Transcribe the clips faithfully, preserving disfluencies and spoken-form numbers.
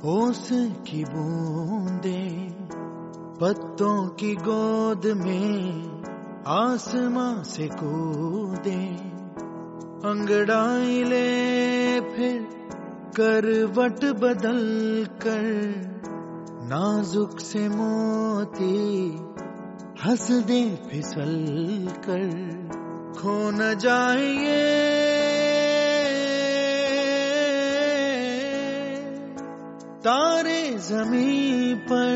ओस की बूंदे पत्तों की गोद में आसमां से कूदे, अंगड़ाई ले फिर करवट बदल कर, नाजुक से मोती हंस दे फिसल कर, खो न जाए ये तारे ज़मीं पर।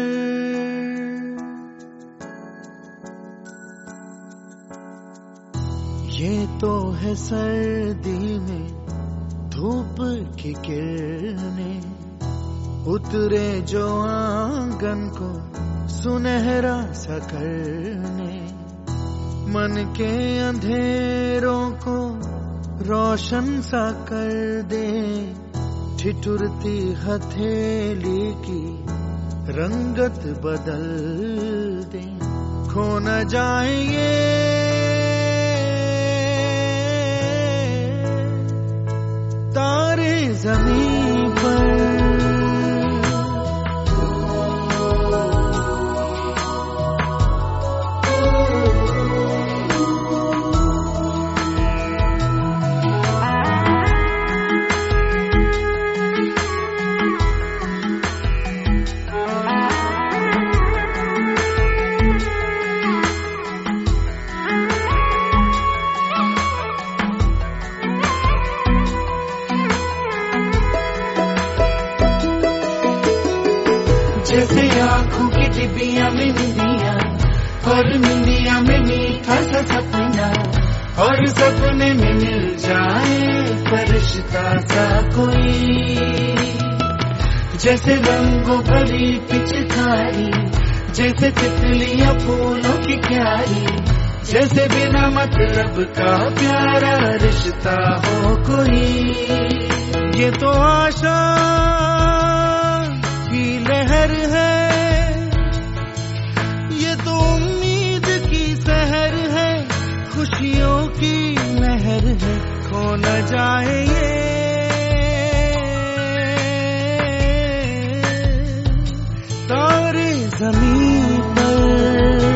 ये तो है सर्दी में धूप की किरणें, उतरे जो आंगन को सुनहरा सा करने, मन के अंधेरों को रोशन सा कर दे, ठिठुरती हथेली की रंगत बदल दे, खो न जाए ये तारे ज़मीं पर। जैसे आँखों की डिबिया में निंदिया, और निंदिया में मीठा सा सपना, और सपने में मिल जाए फरिश्ता सा कोई। जैसे रंगों भरी पिचकारी, जैसे तितलियां फूलों की क्यारी, जैसे बिना मतलब का प्यारा रिश्ता हो कोई। ये तो आशा की लहर है, ये तो उम्मीद की सहर है, खुशियों की लहर है, खो न जाए ये तारे ज़मीं पर।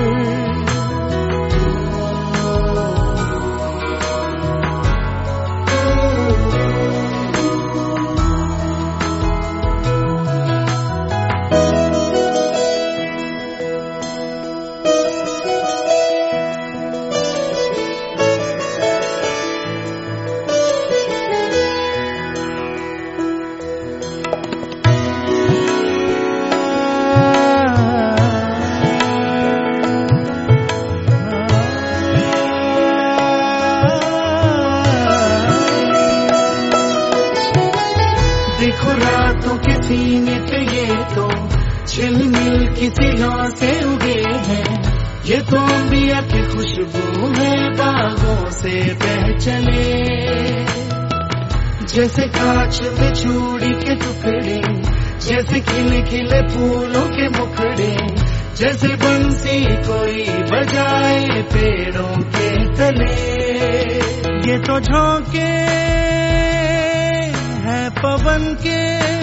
देखो रातों के सीने पे ये तो झिलमिल की सिलों से उगे हैं, ये तो अंबिया की खुशबू है बागों से बह चले। जैसे कांच में चूड़ी के टुकड़े, जैसे खिले खिले फूलों के मुखड़े, जैसे बंसी कोई बजाए पेड़ों के तले। ये तो झोंके है पवन के,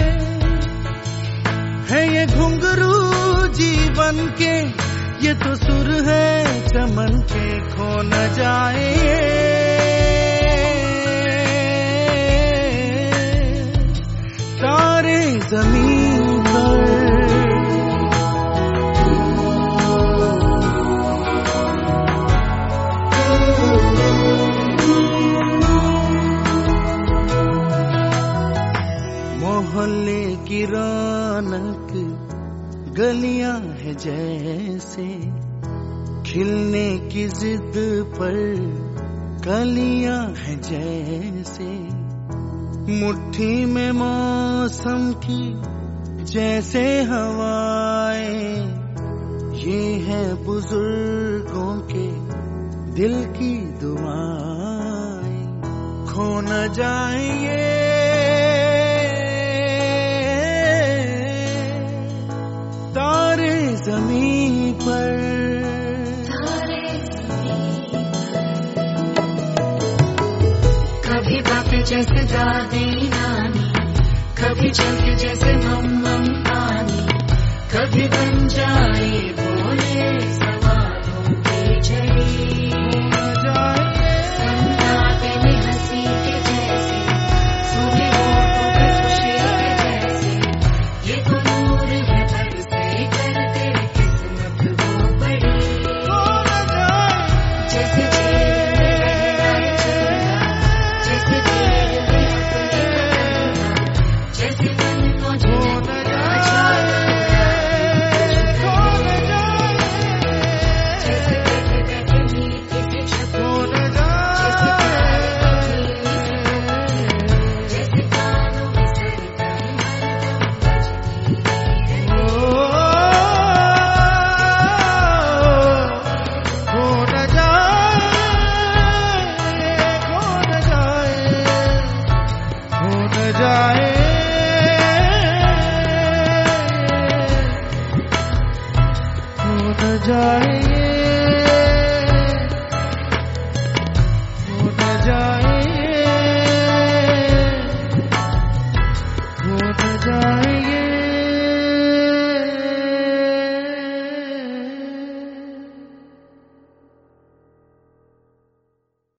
है ये घुंघरू जीवन के, ये तो सुर है चमन के, खो न जाए तारे ज़मीं पर। मोहल्ले की रौनक गलियां है जैसे, खिलने की जिद पर कलियां है जैसे, मुट्ठी में मौसम की जैसे हवाएं, ये है बुजुर्गों के दिल की दुआएं, खो न जाए ये तारे ज़मीं पर। कभी बातें जैसे दादी नानी, कभी चलते जैसे मम्मा जाए